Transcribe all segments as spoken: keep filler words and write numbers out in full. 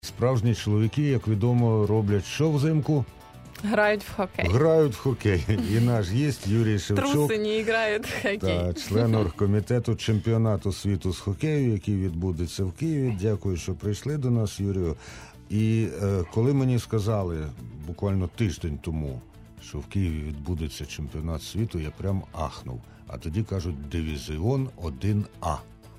Справжні чоловіки, як відомо, роблять що взимку? Грають в хокей. Грають в хокей. І наш гість Юрій Шевчук. Трусині грають в хокей. Та, член оргкомітету чемпіонату світу з хокею, який відбудеться в Києві. Дякую, що прийшли до нас, Юрію. І е, коли мені сказали буквально тиждень тому, що в Києві відбудеться чемпіонат світу, я прям ахнув. А тоді кажуть «Дивізіон один А».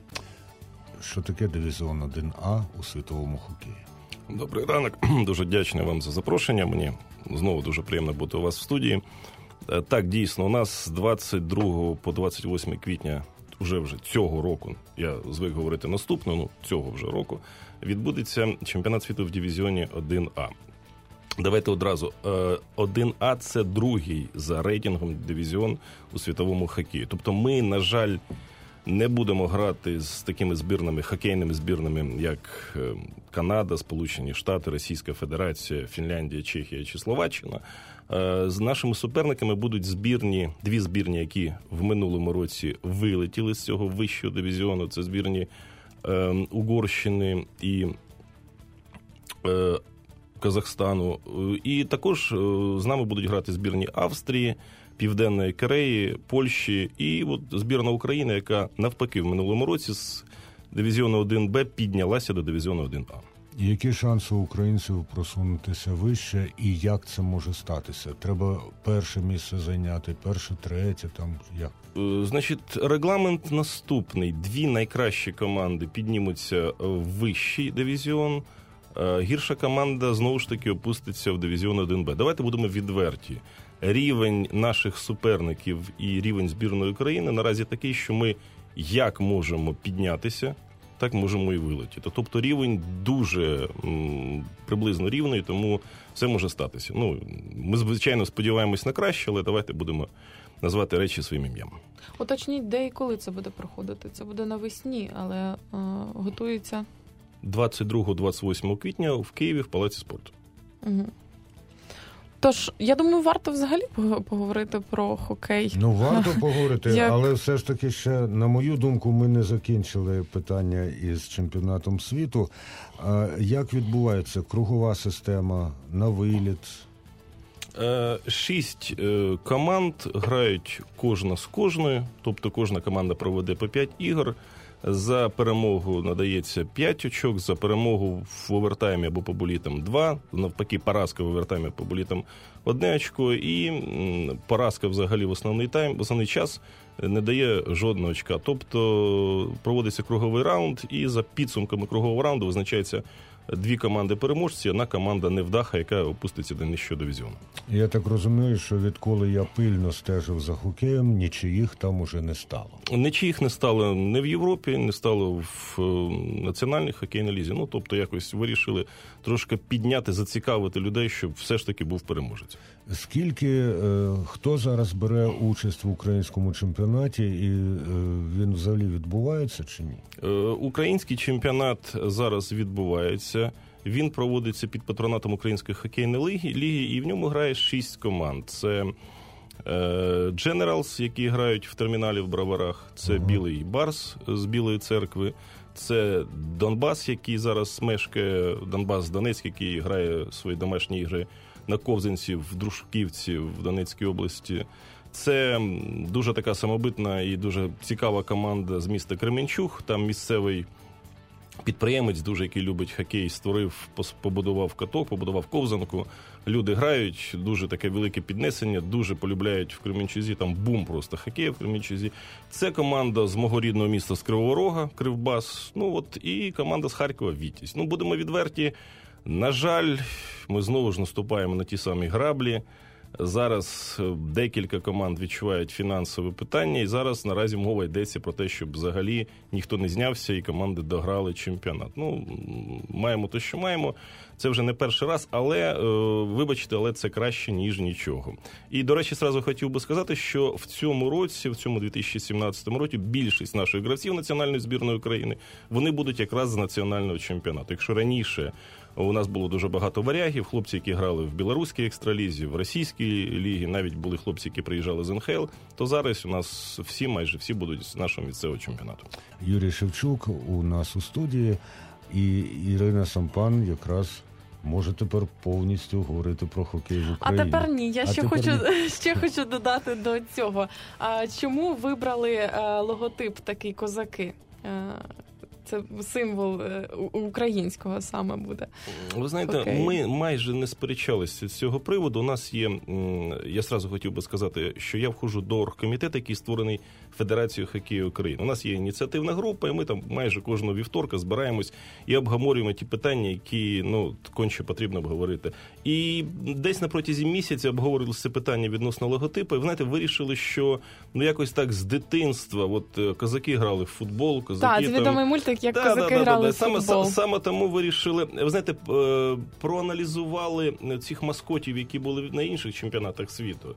Що таке «Дивізіон один А» у світовому хокеї? Добрий ранок. Дуже вдячний вам за запрошення. Мені знову дуже приємно бути у вас в студії. Так, дійсно, у нас з двадцять другого по двадцять восьме квітня уже вже цього року, я звик говорити наступного, ну, цього вже року, відбудеться чемпіонат світу в дивізіоні один А. Давайте одразу. один А – це другий за рейтингом дивізіон у світовому хокеї. Тобто ми, на жаль, не будемо грати з такими збірними, хокейними збірними, як Канада, Сполучені Штати, Російська Федерація, Фінляндія, Чехія чи Словаччина. З нашими суперниками будуть збірні, дві збірні, які в минулому році вилетіли з цього вищого дивізіону. Це збірні е, Угорщини і е, Казахстану. І також з нами будуть грати збірні Австрії, Південної Кореї, Польщі і от збірна України, яка навпаки в минулому році з дивізіону один Б піднялася до дивізіону один А. Які шанси українців просунутися вище і як це може статися? Треба перше місце зайняти, перше, третє, там як? Значить, регламент наступний. Дві найкращі команди піднімуться в вищий дивізіон, гірша команда знову ж таки опуститься в дивізіон один Б. Давайте будемо відверті. Рівень наших суперників і рівень збірної України наразі такий, що ми як можемо піднятися, так можемо і вилетіти. Тобто рівень дуже м, приблизно рівний, тому все може статися. Ну, ми, звичайно, сподіваємось на краще, але давайте будемо назвати речі своїм ім'ям. Уточніть, де і коли це буде проходити? Це буде навесні, але е, готується... двадцять другого - двадцять восьмого квітня в Києві в Палаці спорту. Угу. Тож, я думаю, варто взагалі поговорити про хокей. Ну, варто поговорити, Як... але все ж таки ще, на мою думку, ми не закінчили питання із чемпіонатом світу. Як відбувається кругова система на виліт? Шість команд грають кожна з кожною, тобто кожна команда проведе по п'ять ігор. За перемогу надається п'ять очок, за перемогу в овертаймі або по болітам два, навпаки, поразка в овертаймі по болітам одне очко, і поразка взагалі в основний тайм, в основний час не дає жодного очка. Тобто проводиться круговий раунд, і за підсумками кругового раунду визначається дві команди переможці, одна команда невдаха, яка опуститься до нижчого дивізіону. Я так розумію, що відколи я пильно стежив за хокеєм, нічиїх там уже не стало. Нічиїх не стало не в Європі, не стало в національній хокейній лізі. Ну, тобто якось вирішили трошки підняти, зацікавити людей, щоб все ж таки був переможець. Скільки, е, хто зараз бере участь в українському чемпіонаті, і е, він взагалі відбувається чи ні? Е, український чемпіонат зараз відбувається. Він проводиться під патронатом Української хокейної ліги, ліги і в ньому грає шість команд. Це Generals, які грають в терміналі в Броварах, це ага. Білий Барс з Білої Церкви, це Донбас, який зараз мешкає, Донбас Донецьк, який грає свої домашні ігри на Ковзанці, в Дружківці, в Донецькій області. Це дуже така самобитна і дуже цікава команда з міста Кременчуг, там місцевий підприємець, дуже який любить хокей, створив, побудував каток, побудував ковзанку. Люди грають, дуже таке велике піднесення, дуже полюбляють в Кременчузі, там бум просто хокею в Кременчузі. Це команда з мого рідного міста, з Кривого Рога, Кривбас, ну от, і команда з Харкова, Вітязь. Ну, будемо відверті, на жаль, ми знову ж наступаємо на ті самі граблі. Зараз декілька команд відчувають фінансове питання, і зараз наразі мова йдеться про те, щоб взагалі ніхто не знявся і команди дограли чемпіонат. Ну, маємо те, що маємо. Це вже не перший раз, але, вибачте, але це краще, ніж нічого. І, до речі, зразу хотів би сказати, що в цьому році, в цьому дві тисячі сімнадцятому році, більшість наших гравців національної збірної України, вони будуть якраз з національного чемпіонату. Якщо раніше у нас було дуже багато варягів, хлопці, які грали в білоруській екстралізі, в російській лігі, навіть були хлопці, які приїжджали з ен ха ел, то зараз у нас всі, майже всі будуть з нашого місцевого чемпіонату. Юрій Шевчук у нас у студії. І Ірина Сампан якраз може тепер повністю говорити про хокей в Україні. А тепер ні. Я а ще хочу ні. ще хочу додати до цього. А чому вибрали а, логотип такий козаки? А, це символ українського саме буде. Ви знаєте, Окей. ми майже не сперечалися з цього приводу. У нас є, я сразу хотів би сказати, що я входжу до оргкомітету, який створений Федерацією хокею України. У нас є ініціативна група, і ми там майже кожного вівторка збираємось і обговорюємо ті питання, які, ну, конче потрібно обговорити. І десь на протязі місяця обговорювали це питання відносно логотипу, і, знаєте, вирішили, що, ну, якось так з дитинства, от козаки грали в футбол, козаки... Так, це відомий мультик, як да, козаки да, да, грали да, в футбол. Саме, саме тому вирішили, ви знаєте, проаналізували цих маскотів, які були на інших чемпіонатах світу.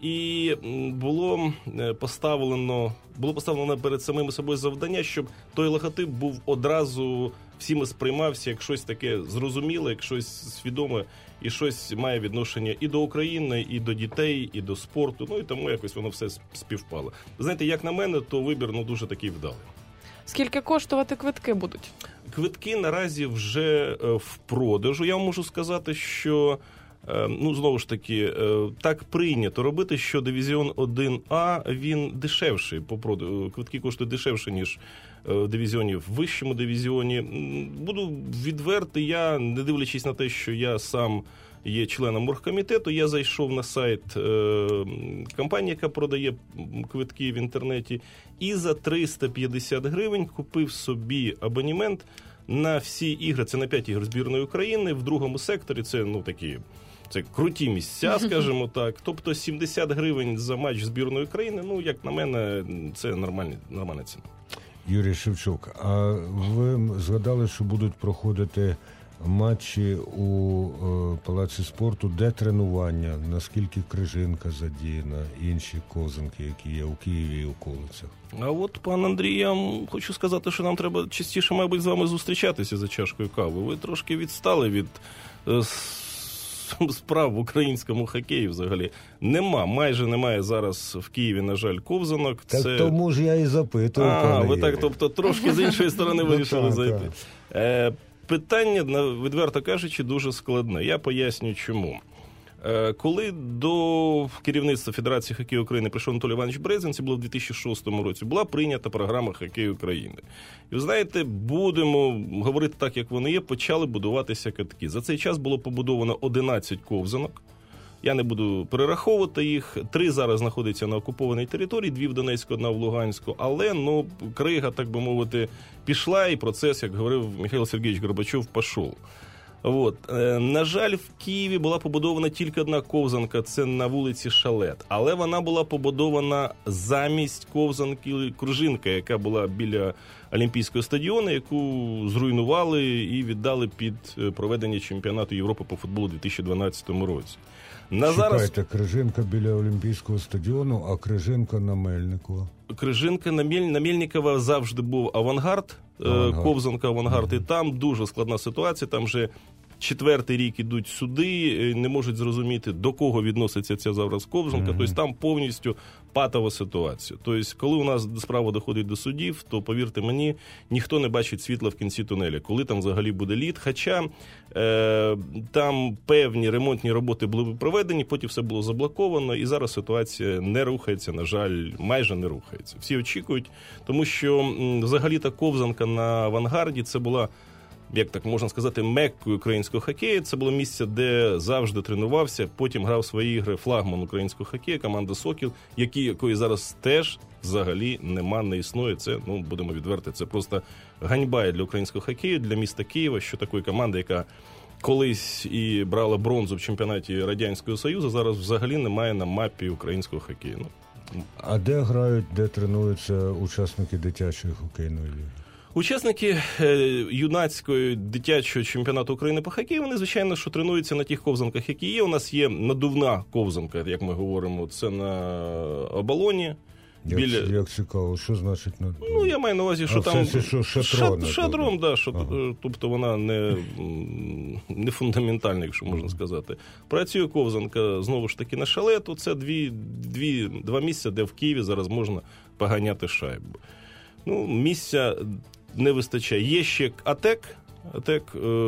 І було поставлено, було поставлено перед самими собою завдання, щоб той логотип був одразу всіми сприймався як щось таке зрозуміле, як щось свідоме, і щось має відношення і до України, і до дітей, і до спорту. Ну і тому якось воно все співпало. Знаєте, як на мене, то вибір, ну, дуже такий вдалий. Скільки коштувати квитки будуть? Квитки наразі вже в продажу. Я вам можу сказати, що, ну, знову ж таки, так прийнято робити, що дивізіон один А, він дешевший по продажу. Квитки коштують дешевше, ніж в дивізіоні, в вищому дивізіоні. Буду відвертий, я, не дивлячись на те, що я сам є членом оргкомітету, я зайшов на сайт е, компанії, яка продає квитки в інтернеті, і за триста п'ятдесят гривень купив собі абонемент на всі ігри. Це на п'ять ігор збірної України, в другому секторі це, ну, такі, це круті місця, скажімо так. Тобто сімдесят гривень за матч збірної України, ну, як на мене, це нормальна, нормальна ціна. Юрій Шевчук, а ви згадали, що будуть проходити матчі у е, Палаці спорту, де тренування, наскільки Крижинка задіяна, інші ковзанки, які є у Києві і околицях? А от, пан Андрій, я вам хочу сказати, що нам треба частіше, мабуть, з вами зустрічатися за чашкою кави. Ви трошки відстали від е, справ в українському хокеї взагалі. Нема, майже немає зараз в Києві, на жаль, ковзанок. Так Це... тому ж я і запитую. А, ви так, тобто, трошки з іншої сторони вирішили зайти. Е, Питання, відверто кажучи, дуже складне. Я поясню, чому. Коли до керівництва Федерації хокею України прийшов Анатолій Іванович Брезин, це було в дві тисячі шостому році, була прийнята програма хокею України. І ви знаєте, будемо говорити так, як вони є, почали будуватися катки. За цей час було побудовано одинадцять ковзанок. Я не буду перераховувати їх. Три зараз знаходяться на окупованій території, дві в Донецьку, одна в Луганську. Але, ну, крига, так би мовити, пішла, і процес, як говорив Михайло Сергійович Горбачов, пішов. От. Е, на жаль, в Києві була побудована тільки одна ковзанка, це на вулиці Шалет. Але вона була побудована замість ковзанки Крижинка, яка була біля Олімпійського стадіону, яку зруйнували і віддали під проведення чемпіонату Європи по футболу у дві тисячі дванадцятому році. На Чекайте, зараз... Крижинка біля Олімпійського стадіону, а Крижинка на Мельникова. Крижинка на, Мель... на Мельникова завжди був авангард, авангард. Ковзанка авангард, mm-hmm. і там дуже складна ситуація, там вже четвертий рік ідуть суди, не можуть зрозуміти, до кого відноситься ця зараз ковзанка, mm-hmm. тобто там повністю патова ситуація. Тобто, коли у нас справа доходить до судів, то, повірте мені, ніхто не бачить світла в кінці тунеля, коли там взагалі буде лід, хоча е, там певні ремонтні роботи були проведені, потім все було заблоковано, і зараз ситуація не рухається, на жаль, майже не рухається. Всі очікують, тому що м, взагалі та ковзанка на авангарді, це була, як так можна сказати, меккою українського хокею. Це було місце, де завжди тренувався, потім грав свої ігри флагман українського хокею, команда «Сокіл», які, якої зараз теж взагалі нема, не існує. Це, ну, будемо відверти, це просто ганьба для українського хокею, для міста Києва, що такої команди, яка колись і брала бронзу в чемпіонаті Радянського Союзу, зараз взагалі немає на мапі українського хокею. Ну. А де грають, де тренуються учасники дитячої хокейної ліги? Учасники юнацької дитячого чемпіонату України по хокею, вони, звичайно, що тренуються на тих ковзанках, які є. У нас є надувна ковзанка, як ми говоримо, це на оболоні. Як, біля... як цікаво, що значить надувна? Ну, я маю на увазі, що а там... Це, що, шатрон, Шат, шатрон, да, що, ага. Тобто вона не, не фундаментальна, якщо можна сказати. Працює ковзанка, знову ж таки, на Шалету. Це дві, дві, два місця, де в Києві зараз можна поганяти шайбу. Ну, місця не вистачає. Є ще АТЕК, АТЕК,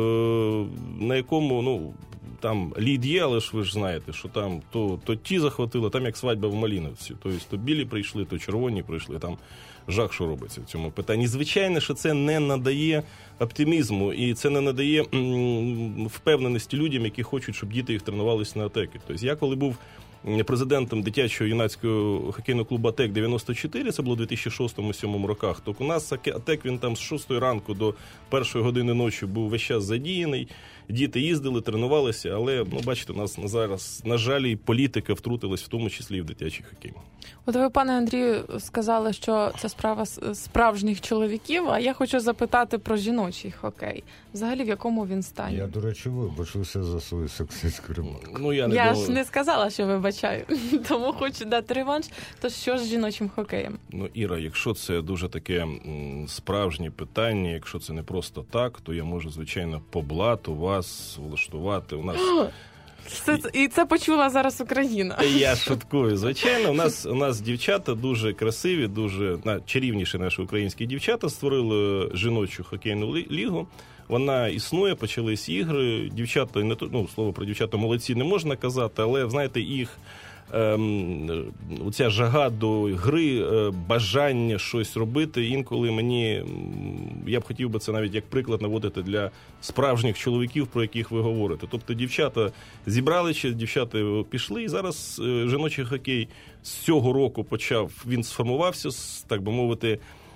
на якому, ну, там лід є, але ж ви ж знаєте, що там то, то ті захватили, там як свадьба в Малиновці. Тобто то білі прийшли, то червоні прийшли, там жах, що робиться в цьому питанні. Звичайно, що це не надає оптимізму і це не надає м, впевненості людям, які хочуть, щоб діти їх тренувалися на АТЕКі. Тобто я коли був президентом дитячого юнацького хокейного клубу АТЕК дев'яносто чотири, це було у дві тисячі шостому-сьомому роках, то у нас АТЕК, він там з шостої ранку до першої години ночі був весь час задіяний, діти їздили, тренувалися, але, ну, бачите, у нас зараз, на жаль, і політика втрутилась, в тому числі і в дитячий хокей. От ви, пане Андрію, сказали, що це справа справжніх чоловіків, а я хочу запитати про жіночий хокей. Взагалі, в якому він стані? Я, до речі, вибачуся за свою сексистську ремарку. Ну, я не я думаю... ж не сказала, що вибачаю, тому хочу дати реванш. То що з жіночим хокеєм? Ну, Іра, якщо це дуже таке м, справжнє питання, якщо це не просто так, то я можу, звичайно, по блату вас влаштувати. У нас... Це, і це почула зараз Україна. Я шуткую. Звичайно, у нас, у нас дівчата дуже красиві, дуже чарівніші наші українські дівчата створили жіночу хокейну лігу. Вона існує, почались ігри. Дівчата, не то, ну, слово про дівчата молодці не можна казати, але, знаєте, їх ем, оця жага до гри, е, бажання щось робити, інколи мені, я б хотів би це навіть як приклад наводити для справжніх чоловіків, про яких ви говорите. Тобто дівчата зібралися, дівчата пішли, і зараз е, жіночий хокей з цього року почав, він сформувався, так би мовити,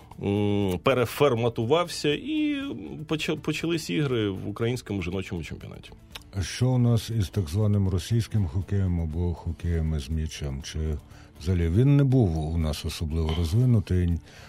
переформатувався, і почались ігри в українському жіночому чемпіонаті. А що у нас із так званим російським хокеєм або хокеєм із м'ячем? Чи взагалі він не був у нас особливо розвинутий,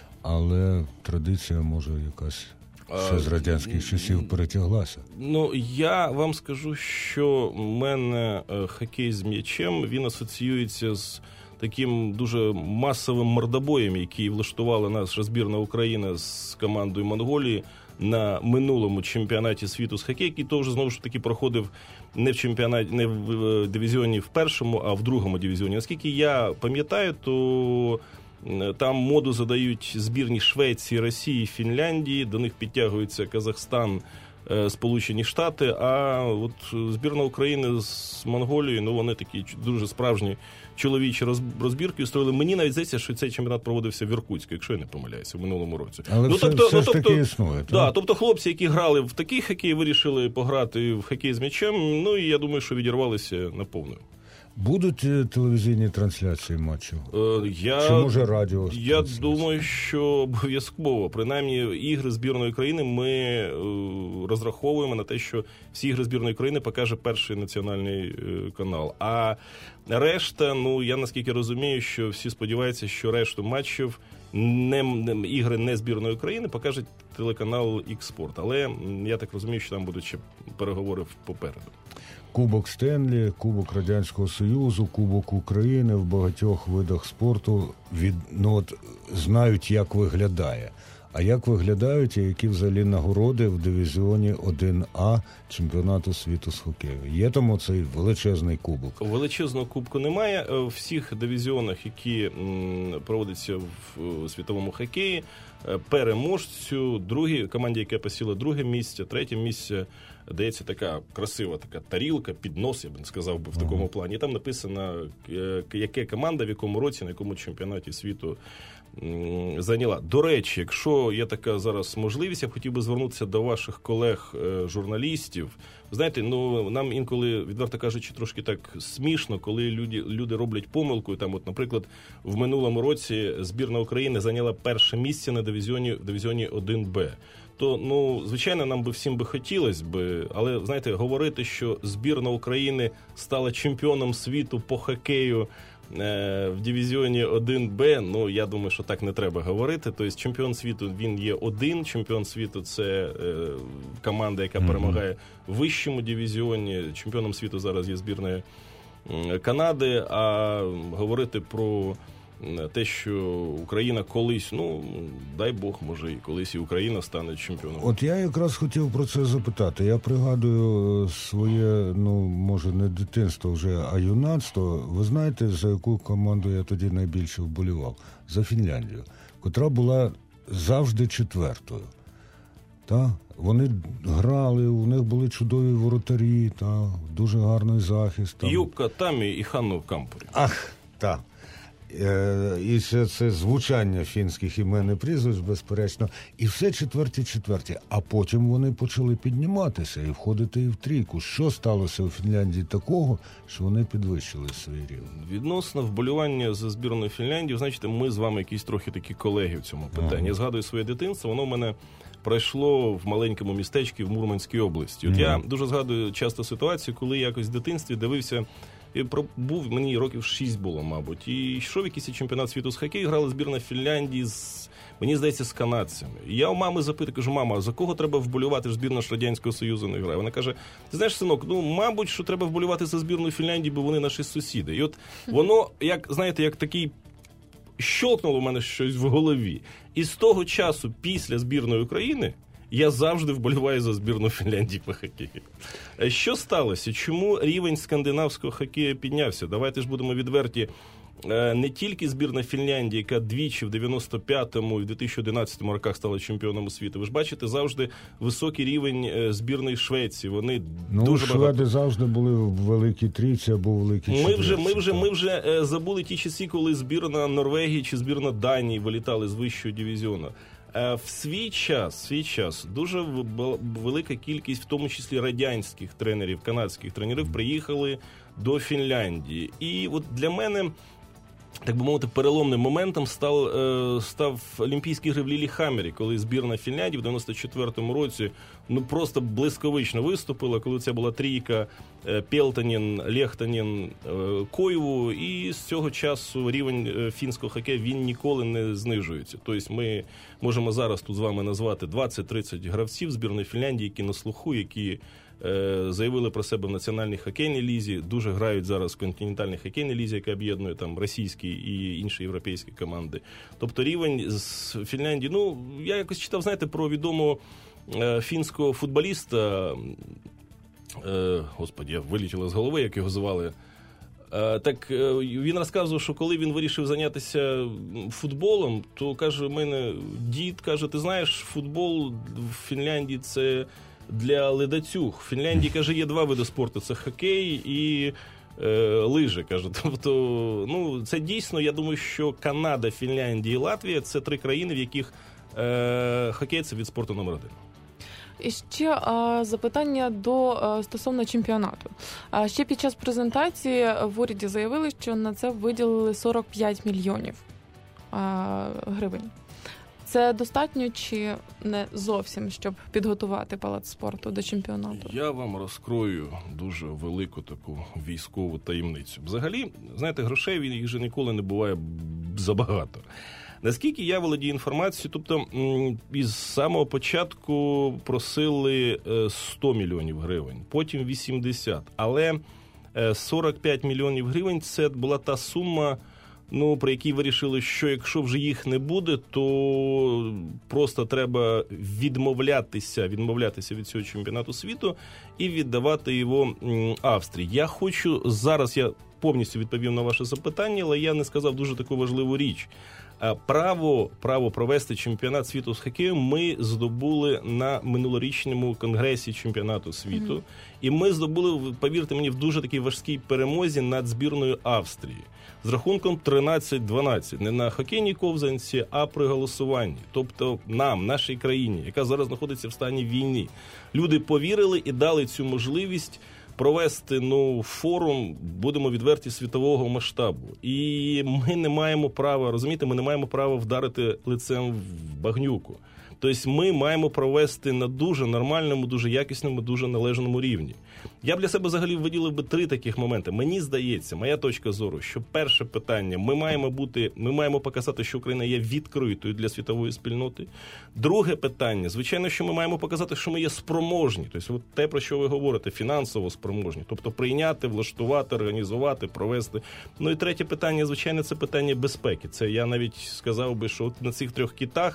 але традиція, може, якась ще з радянських часів перетяглася? Ну, я вам скажу, що в мене хокей з м'ячем, він асоціюється з таким дуже масовим мордобоєм, який влаштувала наша збірна України з командою Монголії на минулому чемпіонаті світу з хокею, який теж, знову ж таки, проходив не в чемпіонаті, не в дивізіоні в першому, а в другому дивізіоні. Наскільки я пам'ятаю, то там моду задають збірні Швеції, Росії, Фінляндії, до них підтягується Казахстан, Сполучені Штати, а от збірна України з Монголії, ну, вони такі дуже справжні чоловічі розбірки устроїли. Мені навіть здається, що цей чемпіонат проводився в Іркутську, якщо я не помиляюся, в минулому році. Але ну, все, тобто, все ну, ж тобто, таки існує. Да, тобто хлопці, які грали в такий хокей, вирішили пограти в хокей з м'ячем, ну, і я думаю, що відірвалися наповну. Будуть телевізійні трансляції матчів? Е, я, Чи може радіо? Я думаю, що обов'язково. Принаймні, ігри збірної країни ми е, розраховуємо на те, що всі ігри збірної країни покаже перший національний е, канал. А решта, ну, я наскільки розумію, що всі сподіваються, що решту матчів не, не ігри не збірної країни покаже телеканал X-Sport. Але я так розумію, що там будуть ще переговори попереду. Кубок Стенлі, Кубок Радянського Союзу, Кубок України в багатьох видах спорту від, ну, от, знають, як виглядає. А як виглядають і які взагалі нагороди в дивізіоні один А чемпіонату світу з хокею? Є там оцей величезний кубок? Величезного кубку немає. У всіх дивізіонах, які м, проводяться в світовому хокеї, переможцю, другій команді, яка посіла друге місце, третє місце, дається така красива така тарілка, піднос, я б не сказав би в такому ага. плані. І там написано, яка команда в якому році, на якому чемпіонаті світу зайняла. До речі, якщо є така зараз можливість, я б хотів би звернутися до ваших колег-журналістів. Знаєте, ну, нам інколи, відверто кажучи, трошки так смішно, коли люди, люди роблять помилку. І там, от, наприклад, в минулому році збірна України зайняла перше місце на дивізіоні, в дивізіоні один Б. То, ну, звичайно, нам би всім би хотілося би, але, знаєте, говорити, що збірна України стала чемпіоном світу по хокею е, в дивізіоні один Б, ну, я думаю, що так не треба говорити. Тобто чемпіон світу, він є один, чемпіон світу – це е, команда, яка mm-hmm. перемагає в вищому дивізіоні. Чемпіоном світу зараз є збірна Канади, а говорити про те, що Україна колись, ну, дай Бог, може, і колись і Україна стане чемпіоном. От я якраз хотів про це запитати. Я пригадую своє, ну, може, не дитинство вже, а юнацтво. Ви знаєте, за яку команду я тоді найбільше вболівав? За Фінляндію, котра була завжди четвертою. Та? Вони грали, у них були чудові воротарі, та, дуже гарний захист. Там. Юкка Тамі і Ханну Кампурі. Ах, так. Е, і ще це звучання фінських імен і прізвищ, безперечно. І все четверті-четверті. А потім вони почали підніматися і входити і в трійку. Що сталося у Фінляндії такого, що вони підвищили свій рівень? Відносно вболівання за збірною Фінляндії, значить, ми з вами якісь трохи такі колеги в цьому питанні. Ага. Я згадую своє дитинство, воно в мене пройшло в маленькому містечку в Мурманській області. От ага. Я дуже згадую часто ситуацію, коли якось в дитинстві дивився. І був, мені років шість було, мабуть. І йшов якийсь чемпіонат світу з хокею, грала збірна Фінляндії з, мені здається, з канадцями. І я у мами запитую, кажу: мама, за кого треба вболювати? Ж збірна ж Радянського Союзу не грає. Вона каже: ти знаєш, синок, ну, мабуть, що треба вболювати за збірну Фінляндії, бо вони наші сусіди. І от воно, як, знаєте, як такий щолкнуло в мене щось в голові. І з того часу, після збірної України, я завжди вболіваю за збірну Фінляндії по хокею. Що сталося? Чому рівень скандинавського хокею піднявся? Давайте ж будемо відверті. Не тільки збірна Фінляндії, яка двічі в дев'яносто п'ятому і в дві тисячі одинадцятому роках стала чемпіоном світу. Ви ж бачите завжди високий рівень збірної Швеції. Вони ну, дуже шведи багато... завжди були в великій трійці або в великій четвірці. Ми вже, ми вже, ми вже забули ті часи, коли збірна Норвегії чи збірна Данії вилітали з вищого дивізіону. В свій час, свій час дуже велика кількість, в тому числі радянських тренерів, канадських тренерів, приїхали до Фінляндії. І от для мене, так би мовити, переломним моментом став, став Олімпійські ігри в Ліліхаммері, коли збірна Фінляндії в дев'яносто четвертому році ну просто блискавично виступила, коли це була трійка Пелтанін, Лехтанін, Коєву, і з цього часу рівень фінського хокею він ніколи не знижується. Тобто ми можемо зараз тут з вами назвати двадцять-тридцять гравців збірної Фінляндії, які на слуху, які е, заявили про себе в національній хокейній лізі, дуже грають зараз в континентальній хокейній лізі, яка об'єднує там російські і інші європейські команди. Тобто рівень з Фінляндії, ну, я якось читав, знаєте, про відомого е, фінського футболіста, е, господи, я вилетіло з голови, як його звали. Так він розказував, що коли він вирішив зайнятися футболом, то, каже, у мене дід, каже, ти знаєш, футбол в Фінляндії це для ледацюг. В Фінляндії, каже, є два види спорту, це хокей і е, лижі, каже. Тобто, ну, це дійсно, я думаю, що Канада, Фінляндія і Латвія – це три країни, в яких е, хокей – це від спорту номер один. І ще а, запитання до а, стосовно чемпіонату. А, ще під час презентації в уряді заявили, що на це виділили сорок п'ять мільйонів а, гривень. Це достатньо чи не зовсім, щоб підготувати палац спорту до чемпіонату? Я вам розкрою дуже велику таку військову таємницю. Взагалі, знаєте, грошей їх же ніколи не буває забагато. Наскільки я володію інформацією, тобто із самого початку просили сто мільйонів гривень, потім вісімдесят, але сорок п'ять мільйонів гривень – це була та сума, ну, при якій вирішили, що якщо вже їх не буде, то просто треба відмовлятися, відмовлятися від цього чемпіонату світу і віддавати його Австрії. Я хочу, зараз я повністю відповів на ваше запитання, але я не сказав дуже таку важливу річ. Право, право провести чемпіонат світу з хокею ми здобули на минулорічному конгресі чемпіонату світу. Mm-hmm. І ми здобули, повірте мені, в дуже такій важкій перемозі над збірною Австрії. З рахунком тринадцять дванадцять. Не на хокейній ковзанці, а при голосуванні. Тобто нам, нашій країні, яка зараз знаходиться в стані війни, люди повірили і дали цю можливість провести, ну, форум, будемо відверті, світового масштабу. І ми не маємо права, розумієте, ми не маємо права вдарити лицем в багнюку. Тобто ми маємо провести на дуже нормальному, дуже якісному, дуже належному рівні. Я б для себе взагалі виділив би три таких моменти. Мені здається, моя точка зору, що перше питання, ми маємо бути, ми маємо показати, що Україна є відкритою для світової спільноти. Друге питання, звичайно, що ми маємо показати, що ми є спроможні. Тобто от те, про що ви говорите, фінансово спроможні. Тобто прийняти, влаштувати, організувати, провести. Ну і третє питання, звичайно, це питання безпеки. Це я навіть сказав би, що от на цих трьох китах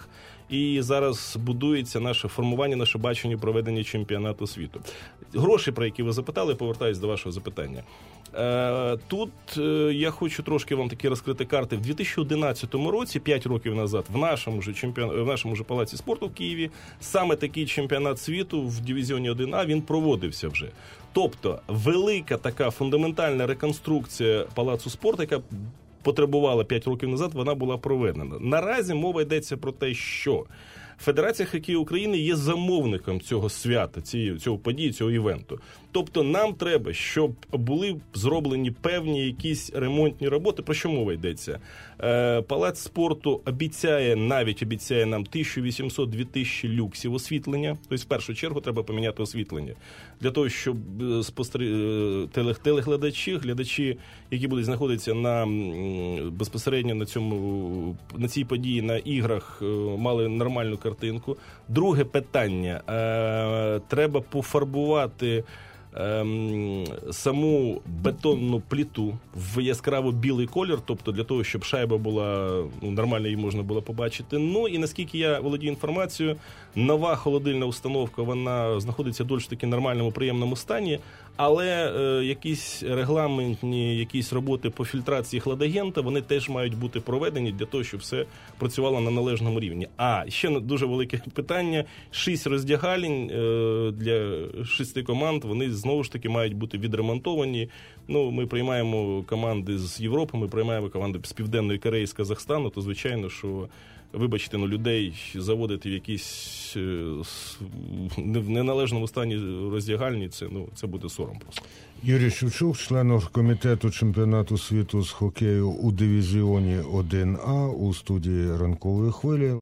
і зараз будується наше формування, наше бачення проведення чемпіонату світу. Гроші, про які ви запитали, повертаюсь до вашого запитання. Тут я хочу трошки вам такі розкрити карти. В дві тисячі одинадцятому році, п'ять років назад, в нашому ж чемпіон... в нашому ж палаці спорту в Києві, саме такий чемпіонат світу в дивізіоні один А, він проводився вже. Тобто, велика така фундаментальна реконструкція палацу спорту, яка потребувала п'ять років назад, вона була проведена. Наразі мова йдеться про те, що Федерація хокею України є замовником цього свята, цієї, цього події, цього івенту. Тобто нам треба, щоб були зроблені певні якісь ремонтні роботи. Про що мова йдеться? Е, Палац спорту обіцяє, навіть обіцяє нам тисяча вісімсот - дві тисячі люксів освітлення. Тобто в першу чергу треба поміняти освітлення. Для того, щоб спостер... телеглядачі, глядачі, які будуть знаходитися на, безпосередньо на, цьому, на цій події, на іграх, мали нормальну картинку. Друге питання. Е, треба пофарбувати Ем, саму бетонну плиту в яскраво білий колір, тобто для того, щоб шайба була, ну, нормально її можна було побачити. Ну і наскільки я володію інформацією, нова холодильна установка, вона знаходиться досить таки нормальному, приємному стані, але е, якісь регламентні, якісь роботи по фільтрації хладагента, вони теж мають бути проведені для того, щоб все працювало на належному рівні. А ще дуже велике питання: шість роздягалень е, для шести команд, вони знову ж таки мають бути відремонтовані. Ну, ми приймаємо команди з Європи, ми приймаємо команди з Південної Кореї, з Казахстану, то звичайно, що, вибачте, ну, людей заводити в якісь в неналежному стані роздягальні, це, ну, це буде сором просто. Юрій Шевчук, член оргкомітету чемпіонату світу з хокею у дивізіоні один А у студії «Ранкової хвилі».